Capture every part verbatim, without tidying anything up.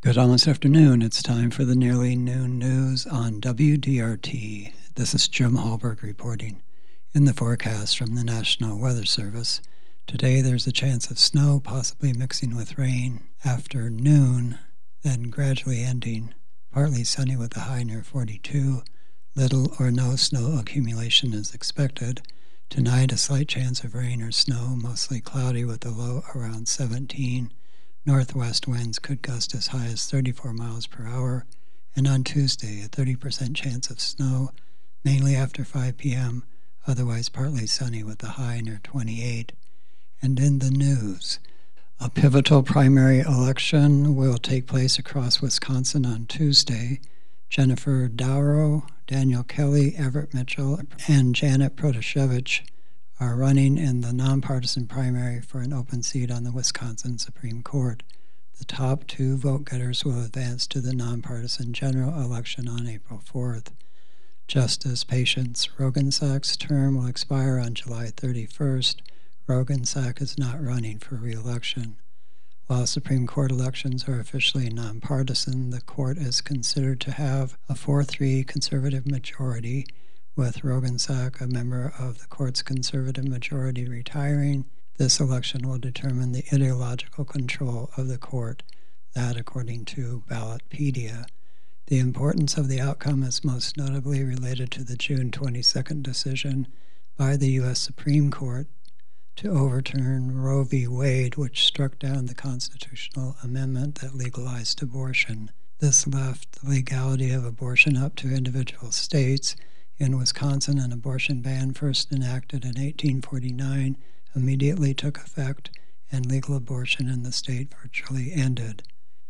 Good almost afternoon. It's time for the nearly noon news on W D R T. This is Jim Hallberg reporting. In the forecast from the National Weather Service, today there's a chance of snow possibly mixing with rain after noon, then gradually ending. Partly sunny with a high near forty-two. Little or no snow accumulation is expected. Tonight, a slight chance of rain or snow, mostly cloudy with a low around seventeen. Northwest winds could gust as high as thirty-four miles per hour, and on Tuesday, a thirty percent chance of snow, mainly after five p.m., otherwise partly sunny with a high near twenty-eight. And in the news, a pivotal primary election will take place across Wisconsin on Tuesday. Jennifer Dowro, Daniel Kelly, Everett Mitchell, and Janet Protasiewicz are running in the nonpartisan primary for an open seat on the Wisconsin Supreme Court. The top two vote-getters will advance to the nonpartisan general election on April fourth. Justice Patience Roggensack's term will expire on July thirty-first. Roggensack is not running for re-election. While Supreme Court elections are officially nonpartisan, the court is considered to have a four three conservative majority, with Roggensack, a member of the court's conservative majority, retiring. This election will determine the ideological control of the court, that according to Ballotpedia. The importance of the outcome is most notably related to the June twenty-second decision by the U S Supreme Court to overturn Roe v. Wade, which struck down the constitutional amendment that legalized abortion. This left the legality of abortion up to individual states. In Wisconsin, an abortion ban, first enacted in eighteen forty-nine, immediately took effect, and legal abortion in the state virtually ended.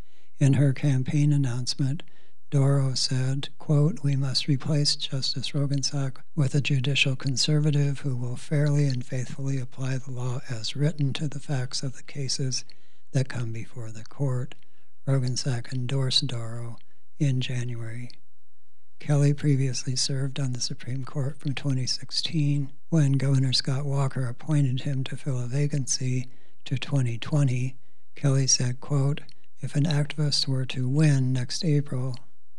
In her campaign announcement, Dowro said, quote, "We must replace Justice Roggensack with a judicial conservative who will fairly and faithfully apply the law as written to the facts of the cases that come before the court." Roggensack endorsed Dowro in January. Kelly previously served on the Supreme Court from twenty sixteen, when Governor Scott Walker appointed him to fill a vacancy, to twenty twenty. Kelly said, quote, "If an activist were to win next April,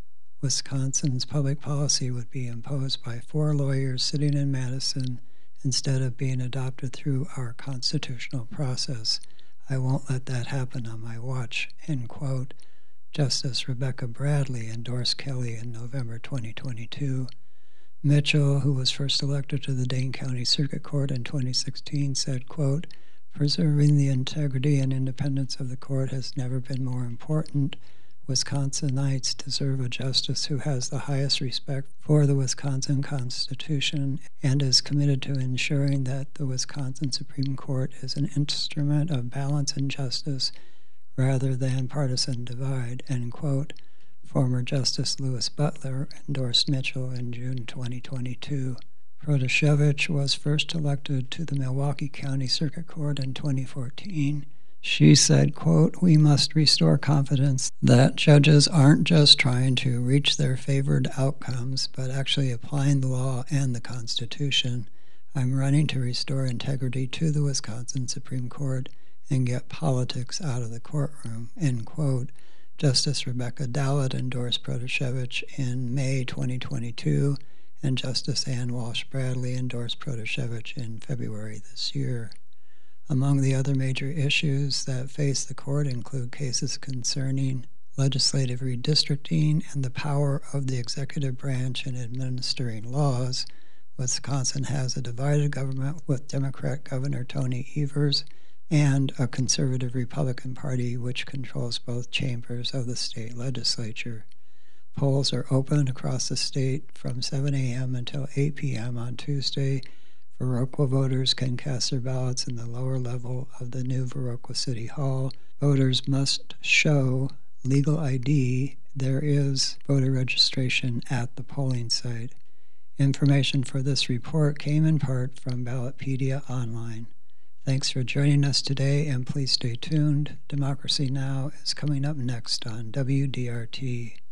Wisconsin's public policy would be imposed by four lawyers sitting in Madison instead of being adopted through our constitutional process. I won't let that happen on my watch," end quote. Justice Rebecca Bradley endorsed Kelly in November twenty twenty-two. Mitchell, who was first elected to the Dane County Circuit Court in twenty sixteen, said, quote, "Preserving the integrity and independence of the court has never been more important. Wisconsinites deserve a justice who has the highest respect for the Wisconsin Constitution and is committed to ensuring that the Wisconsin Supreme Court is an instrument of balance and justice rather than partisan divide," end quote. Former Justice Louis Butler endorsed Mitchell in June twenty twenty-two. Protasiewicz was first elected to the Milwaukee County Circuit Court in twenty fourteen. She said, quote, "We must restore confidence that judges aren't just trying to reach their favored outcomes, but actually applying the law and the Constitution. I'm running to restore integrity to the Wisconsin Supreme Court and get politics out of the courtroom," end quote. Justice Rebecca Dowlett endorsed Protasiewicz in May twenty twenty-two, and Justice Ann Walsh Bradley endorsed Protasiewicz in February this year. Among the other major issues that face the court include cases concerning legislative redistricting and the power of the executive branch in administering laws. Wisconsin has a divided government with Democrat Governor Tony Evers and a conservative Republican Party which controls both chambers of the state legislature. Polls are open across the state from seven a.m. until eight p.m. on Tuesday. Viroqua voters can cast their ballots in the lower level of the new Viroqua City Hall. Voters must show legal I D. There is voter registration at the polling site. Information for this report came in part from Ballotpedia Online. Thanks for joining us today, and please stay tuned. Democracy Now! Is coming up next on W D R T.